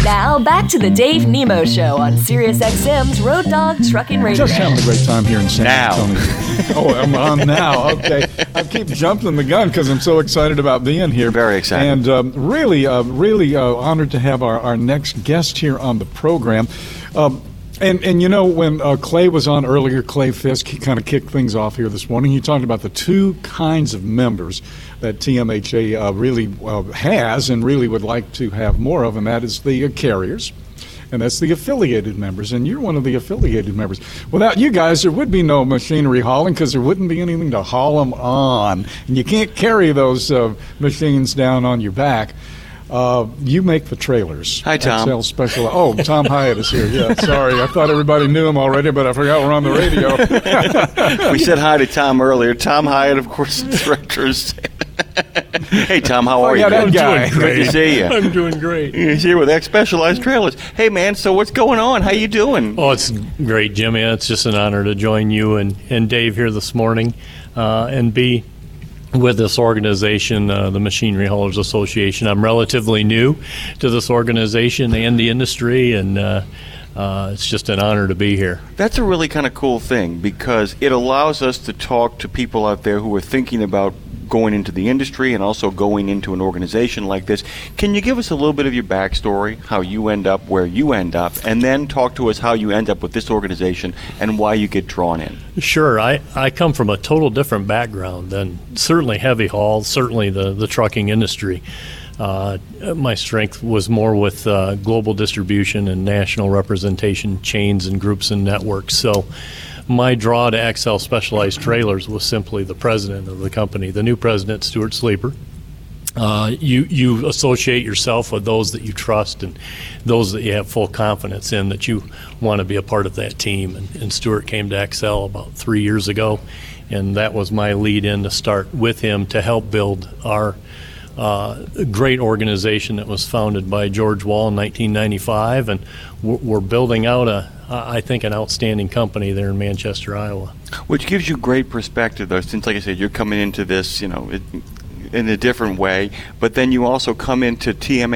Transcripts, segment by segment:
Now, back to the Dave Nemo Show on SiriusXM's Road Dog Trucking Radio. Just having a great time here in San Antonio. Oh, I'm on now. Okay. I keep jumping the gun because I'm so excited about being here. Very excited. And really honored to have our next guest here on the program. And you know, when Clay was on earlier, Clay Fisk, he kind of kicked things off here this morning. He talked about the two kinds of members that TMHA really has and really would like to have more of, and that is the carriers, and that's the affiliated members. And you're one of the affiliated members. Without you guys, there would be no machinery hauling because there wouldn't be anything to haul them on. And you can't carry those machines down on your back. You make the trailers. Hi, Tom. XL Special. Oh, Tom Hyatt is here. Yeah, sorry. I thought everybody knew him already, but I forgot we're on the radio. We said hi to Tom earlier. Tom Hyatt, of course, directors. Hey, Tom, how are you? That guy. Good to see you. I'm doing great. He's here with X Specialized Trailers. Hey, man, so what's going on? How you doing? Oh, it's great, Jimmy. It's just an honor to join you and Dave here this morning and be with this organization, the Machinery Haulers Association. I'm relatively new to this organization and the industry, and it's just an honor to be here. That's a really kind of cool thing because it allows us to talk to people out there who are thinking about going into the industry and also going into an organization like this. Can you give us a little bit of your backstory, how you end up where you end up, and then talk to us how you end up with this organization and why you get drawn in? Sure. I come from a total different background than certainly heavy haul, certainly the trucking industry. My strength was more with global distribution and national representation, chains and groups and networks. So my draw to XL Specialized Trailers was simply the president of the company, the new president, Stuart Sleeper. You associate yourself with those that you trust and those that you have full confidence in that you want to be a part of that team. And Stuart came to XL about 3 years ago, and that was my lead in to start with him to help build our great organization that was founded by George Wall in 1995, and we're building out I think an outstanding company there in Manchester, Iowa. Which gives you great perspective, though, since, like I said, you're coming into this, in a different way, but then you also come into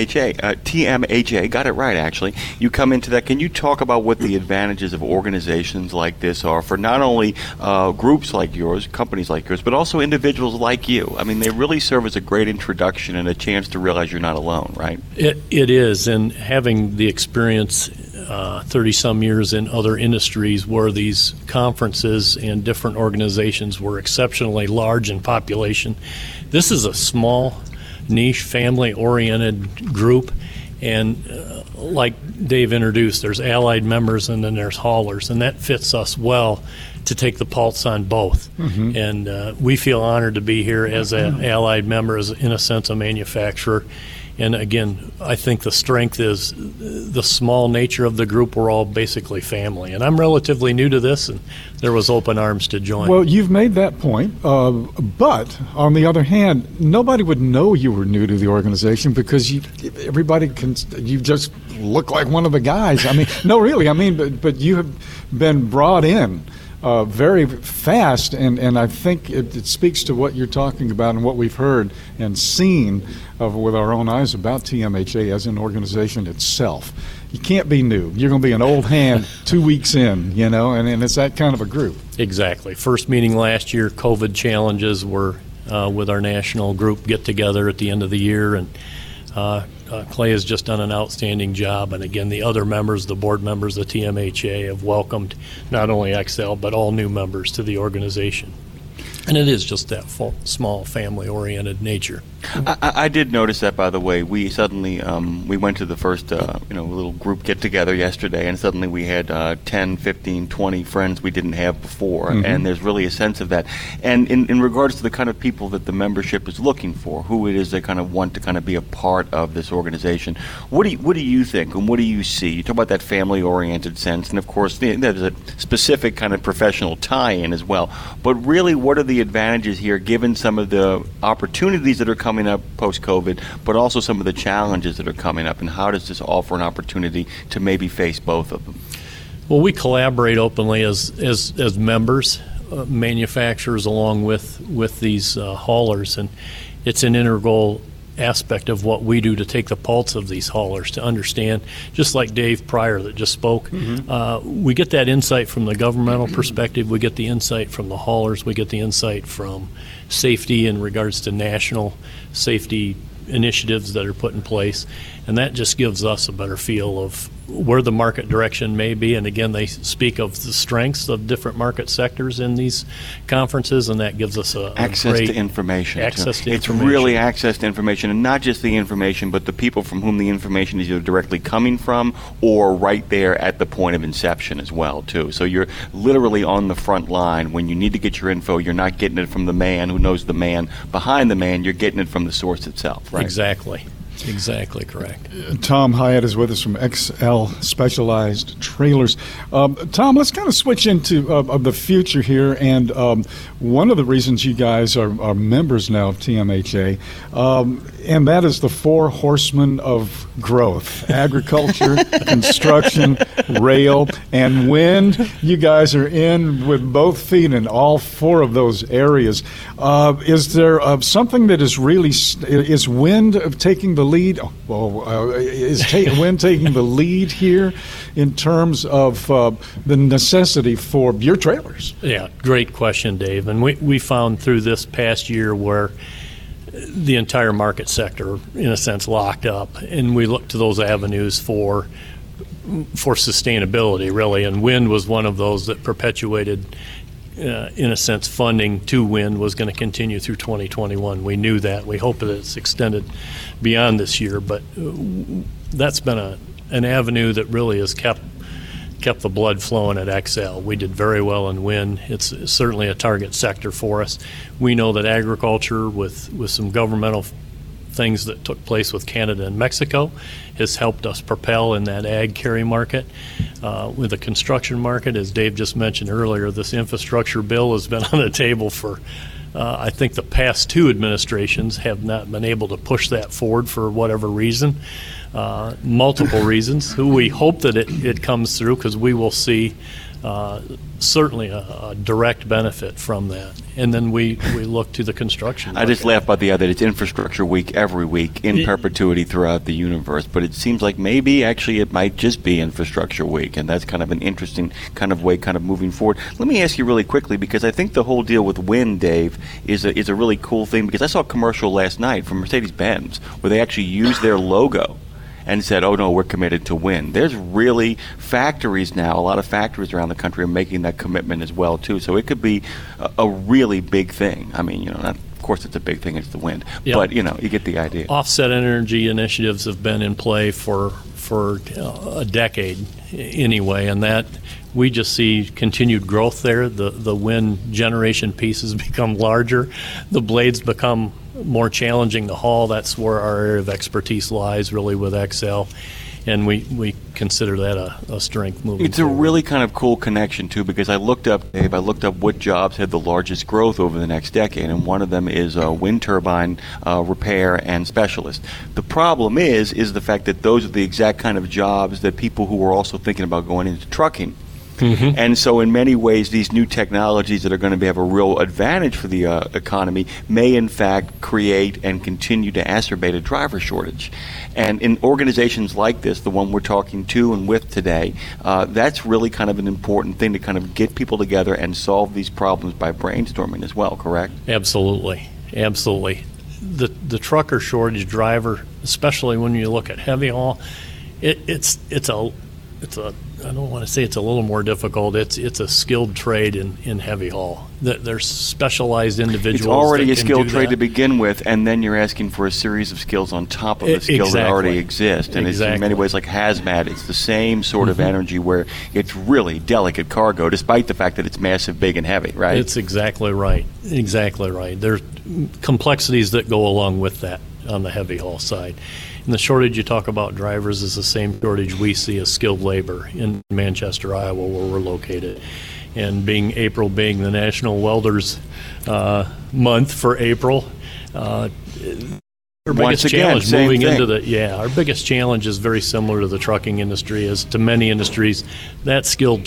TMHA, got it right, actually. You come into that. Can you talk about what the advantages of organizations like this are for not only groups like yours, companies like yours, but also individuals like you? I mean, they really serve as a great introduction and a chance to realize you're not alone, right? It is, and having the experience 30-some years in other industries where these conferences and different organizations were exceptionally large in population. This is a small, niche, family-oriented group, and like Dave introduced, there's allied members and then there's haulers, and that fits us well to take the pulse on both. Mm-hmm. And we feel honored to be here as an allied member, as in a sense a manufacturer. And again, I think the strength is the small nature of the group. We're all basically family. And I'm relatively new to this, and there was open arms to join. Well, you've made that point. But on the other hand, nobody would know you were new to the organization because you just look like one of the guys. I mean, no, really. I mean, but you have been brought in very fast, and I think it speaks to what you're talking about and what we've heard and seen with our own eyes about TMHA as an organization itself. You can't be new. You're going to be an old hand 2 weeks in, and it's that kind of a group. Exactly. First meeting last year, COVID challenges were with our national group get-together at the end of the year, and Clay has just done an outstanding job, and again, the other members, the board members of TMHA, have welcomed not only XL but all new members to the organization. And it is just that small, family-oriented nature. I did notice that, by the way. We suddenly we went to the first little group get-together yesterday, and suddenly we had 10, 15, 20 friends we didn't have before, mm-hmm. and there's really a sense of that. And in regards to the kind of people that the membership is looking for, who it is they kind of want to kind of be a part of this organization, what do you think, and what do you see? You talk about that family-oriented sense, and of course there's a specific kind of professional tie-in as well. But really, what are the advantages here, given some of the opportunities that are coming up post-COVID, but also some of the challenges that are coming up, and how does this offer an opportunity to maybe face both of them? Well, we collaborate openly as members, manufacturers, along with these haulers, and it's an integral aspect of what we do to take the pulse of these haulers, to understand, just like Dave Pryor that just spoke, we get that insight from the governmental perspective, we get the insight from the haulers, we get the insight from safety in regards to national safety initiatives that are put in place, and that just gives us a better feel of where the market direction may be. And again, they speak of the strengths of different market sectors in these conferences, and that gives us access great to information. Access to it's information. really access to information, and not just the information, but the people from whom the information is either directly coming from or right there at the point of inception as well, too. So you're literally on the front line. When you need to get your info, you're not getting it from the man who knows the man behind the man. You're getting it from the source itself, right? Exactly correct. Tom Hyatt is with us from XL Specialized Trailers. Tom, let's kind of switch into the future here. And one of the reasons you guys are members now of TMHA, and that is the 4 horsemen of growth: agriculture, construction, rail, and wind. You guys are in with both feet in all 4 of those areas. Is there something that is really, is wind taking the lead? Wind taking the lead here in terms of the necessity for your trailers? Yeah, great question, Dave. And we found through this past year where the entire market sector, in a sense, locked up, and we looked to those avenues for sustainability, really. And wind was one of those that perpetuated, in a sense, funding to wind was going to continue through 2021. We knew that. We hope that it's extended beyond this year, but that's been an avenue that really has kept the blood flowing at XL. We did very well in wind. It's certainly a target sector for us. We know that agriculture, with some governmental things that took place with Canada and Mexico, has helped us propel in that ag carry market. With the construction market, as Dave just mentioned earlier, this infrastructure bill has been on the table for I think the past 2 administrations have not been able to push that forward for whatever reason, multiple reasons. We hope that it comes through, because we will see certainly a direct benefit from that. And then we look to the construction market. I just laugh about the other. It's Infrastructure Week every week in perpetuity throughout the universe, but it seems like maybe actually it might just be Infrastructure Week, and that's kind of an interesting kind of way kind of moving forward. Let me ask you really quickly, because I think the whole deal with wind, Dave, is a really cool thing, because I saw a commercial last night from Mercedes-Benz where they actually used their logo and said, oh, no, we're committed to wind. There's really factories now, a lot of factories around the country are making that commitment as well, too. So it could be a really big thing. I mean, of course it's a big thing, it's the wind. Yep. But, you get the idea. Offset energy initiatives have been in play for a decade anyway, and that we just see continued growth there. The wind generation pieces become larger. The blades become more challenging to haul. That's where our area of expertise lies, really, with XL. And we consider that a strength moving It's forward. A really kind of cool connection, too, because I looked up what jobs had the largest growth over the next decade, and one of them is wind turbine repair and specialist. The problem is the fact that those are the exact kind of jobs that people who are also thinking about going into trucking. Mm-hmm. And so in many ways, these new technologies that are going to have a real advantage for the economy may in fact create and continue to exacerbate a driver shortage. And in organizations like this, the one we're talking to and with today, that's really kind of an important thing to kind of get people together and solve these problems by brainstorming as well, correct? Absolutely. The trucker shortage, driver, especially when you look at heavy haul, it's a I don't want to say it's a little more difficult. It's a skilled trade in heavy haul. There's specialized individuals. It's already that a can skilled do trade that. to begin with, and then you're asking for a series of skills on top of the skills that already exist. And it's in many ways like hazmat. It's the same sort of energy where it's really delicate cargo, despite the fact that it's massive, big, and heavy, right? It's exactly right. Exactly right. There's complexities that go along with that on the heavy haul side. And the shortage you talk about drivers is the same shortage we see as skilled labor in Manchester, Iowa, where we're located. And April being the National Welders Month for April, our biggest challenge moving into our biggest challenge is very similar to the trucking industry, as to many industries. That skilled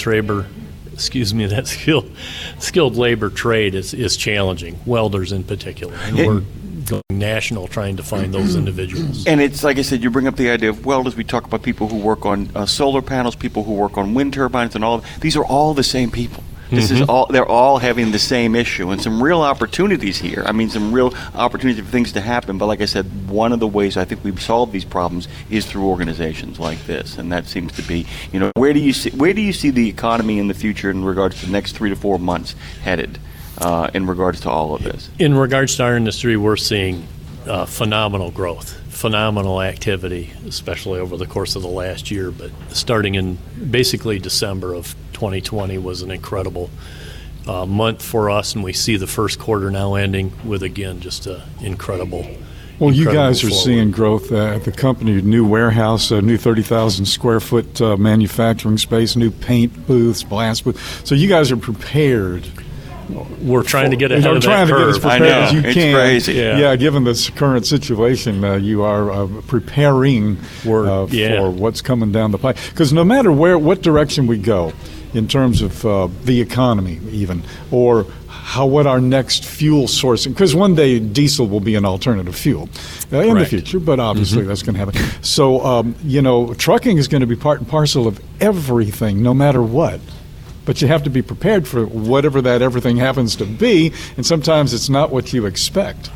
labor trade is challenging, welders in particular. And we're going national trying to find those individuals. And it's like I said, you bring up the idea of welders. We talk about people who work on solar panels, people who work on wind turbines, and all. These are all the same people. This is all. They're all having the same issue, and some real opportunities here. I mean, some real opportunities for things to happen. But like I said, one of the ways I think we've solved these problems is through organizations like this, and that seems to be. Where do you see the economy in the future in regards to the next 3 to 4 months headed in regards to all of this? In regards to our industry, we're seeing phenomenal growth, phenomenal activity, especially over the course of the last year. But starting in basically December of 2020 was an incredible month for us, and we see the first quarter now ending with, again, just an incredible. Well, you guys are forward. seeing growth at the company, new warehouse, new 30,000 square foot manufacturing space, new paint booths, blast booths. So you guys are prepared. We're trying to get ahead of that trying to get as curve. prepared as you It's can. crazy. Yeah, given this current situation, you are preparing for what's coming down the pipe. Because no matter what direction we go, in terms of the economy, even, or what our next fuel source, because one day diesel will be an alternative fuel in the future, but obviously that's going to happen. So, trucking is going to be part and parcel of everything, no matter what. But you have to be prepared for whatever that everything happens to be, and sometimes it's not what you expect.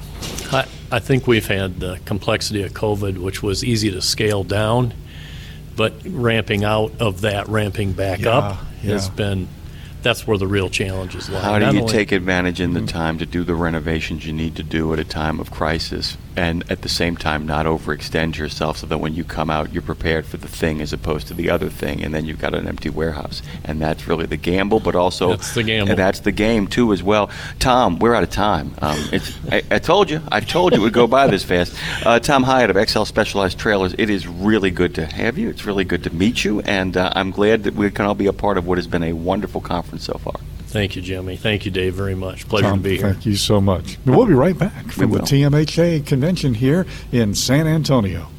I think we've had the complexity of COVID, which was easy to scale down, but ramping out of that, ramping back up has been, that's where the real challenges lie. How do you take advantage in the time to do the renovations you need to do at a time of crisis, and at the same time not overextend yourself so that when you come out you're prepared for the thing as opposed to the other thing, and then you've got an empty warehouse? And that's really the gamble, but also that's the gamble. And that's the game too as well. Tom, we're out of time. I told you it would go by this fast. Tom Hyatt of XL Specialized Trailers, it is really good to have you. It's really good to meet you, and I'm glad that we can all be a part of what has been a wonderful conference so far. Thank you, Jimmy. Thank you, Dave, very much. Pleasure Tom, to be here. Thank you so much. We'll be right back from the TMHA convention here in San Antonio.